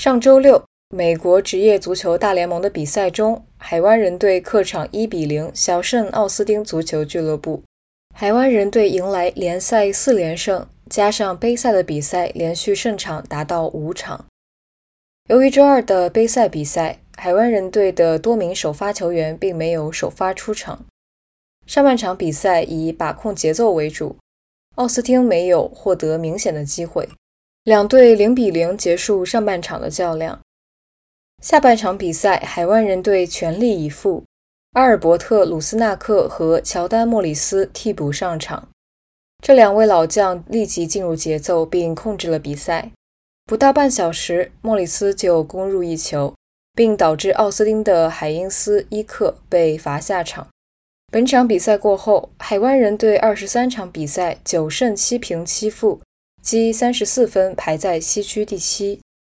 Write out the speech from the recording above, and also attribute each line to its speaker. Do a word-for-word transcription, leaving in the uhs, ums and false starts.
Speaker 1: 上周六，美国职业足球大联盟的比赛中，海湾人队客场一比零小胜奥斯汀足球俱乐部。海湾人队迎来联赛四连胜，加上杯赛的比赛，连续胜场达到五场。由于周二的杯赛比赛，海湾人队的多名首发球员并没有首发出场。上半场比赛以把控节奏为主，奥斯汀没有获得明显的机会，两队零比零结束上半场的较量。下半场比赛，海湾人队全力以赴，阿尔伯特·鲁斯纳克和乔丹·莫里斯替补上场。这两位老将立即进入节奏并控制了比赛。不到半小时，莫里斯就攻入一球，并导致奥斯汀的海因斯·伊克被罚下场。本场比赛过后，海湾人队二十三场比赛九胜七平七负，积三十四分，排在西区第七。